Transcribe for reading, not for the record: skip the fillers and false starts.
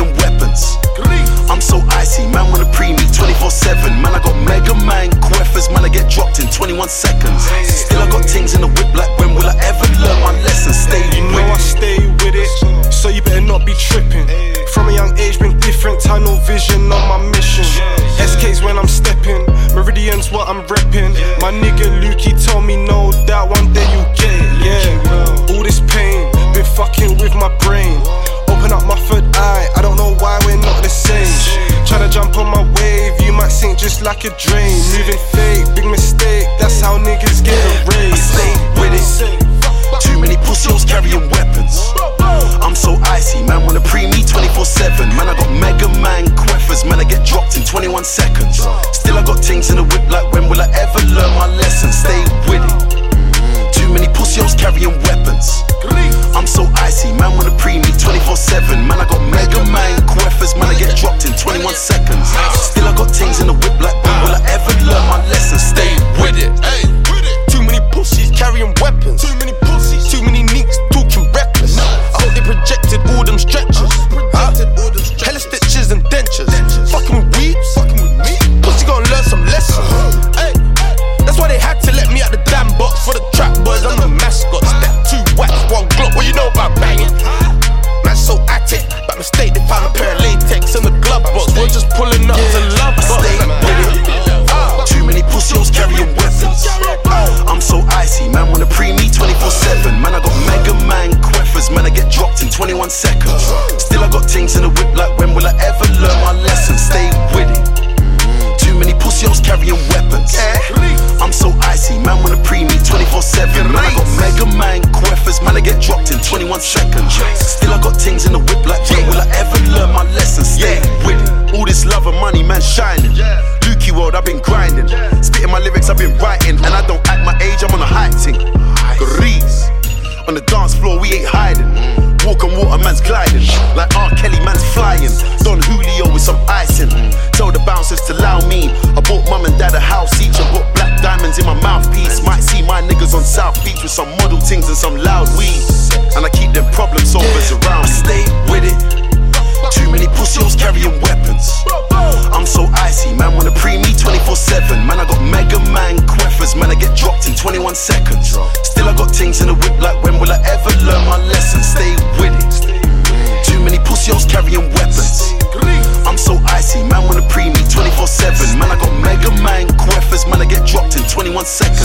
carrying weapons. I'm so icy, man wanna pre-me 24/7. Man, I got Mega Man, Queffers, man, I get dropped in 21 seconds. Still I got things in the whip, like when will I ever learn my lesson? Stay You know I stay with it, so you better not be tripping. From a young age, been different, tunnel vision on my mission. SK's when I'm stepping, Meridian's what I'm repping. My nigga Lukey told me no doubt one day you'll get it, yeah. All this pain, been fucking with my brain. Open up my third eye, I don't know why we're not the same. Tryna jump on my wave, you might sink just like a drain. Moving fake, big mistake, that's how niggas get erased. I stay with it. Too many pussies carrying weapons. I'm so icy, man wanna pre-me 24/7. Man, I got Mega Man, Queffers, man, I get dropped in 21 seconds. Still I got things in the whip, like when will I ever learn my lesson? Stay with it. Too many pussies carrying weapons. I'm so icy, man wanna pre-me 24/7. Man, I got Mega Man, Queffers, man, I get dropped in 21 seconds. Still I got things in the whip, like when will I ever learn my lesson? Stay with it. Too many pussies carrying weapons. Too many pussies, too many neeks talking reckless. I hope they projected all them stretchers. Hella stitches and dentures. Fucking with weed, pussy gon' learn some lessons. Hey, that's why they had to let me out the damn box for the trap boys. I'm the mascot. Step 2 wax, 1 Glock. What you know about banging? Man so active, by mistake they found a pair of latex in the glove box. We're just pulling up to love box. Stay with it. Too many pussies carrying weapons. I'm so icy, man wanna pre-me 24/7. Man, I got Mega Man, Queffers, man, I get dropped in 21 seconds. Still I got things in the whip, like when will I ever learn my lesson? Stay with it. Too many pussies carrying weapons. I'm so icy, man wanna pre-me 24/7. Man, I got Mega Man, Queffers, man, I get dropped in 21 seconds. Still I got things in the whip, like when will I ever learn my lesson? Stay with it. All this love and money, man, shining. Lukey world, I've been grinding. Spitting my lyrics, I've been writing. And I don't act my age, I'm on a hype ting. Grease. On the dance floor, we ain't hiding. Walk on water, man's gliding. Like R. Kelly, man's flying. Don Julio with some icing. Tell the bouncers to allow me. I bought mum and dad a house each. I bought black diamonds in my mouthpiece. Might see my niggas on South Beach with some model things and some loud weed. And I keep them problem solvers around. I stay with it. Too many pussies carrying weapons. I'm so icy, man wanna pre-me 24/7. Man, I got Mega Man, Queffers, man, I get dropped in 21 seconds. Still I got things in the whip, like when will I ever learn my lesson? Stay with it. Too many pussies carrying weapons. I'm so icy, man wanna pre-me 24/7. Man, I got Mega Man, Queffers, man, I get dropped in 21 seconds.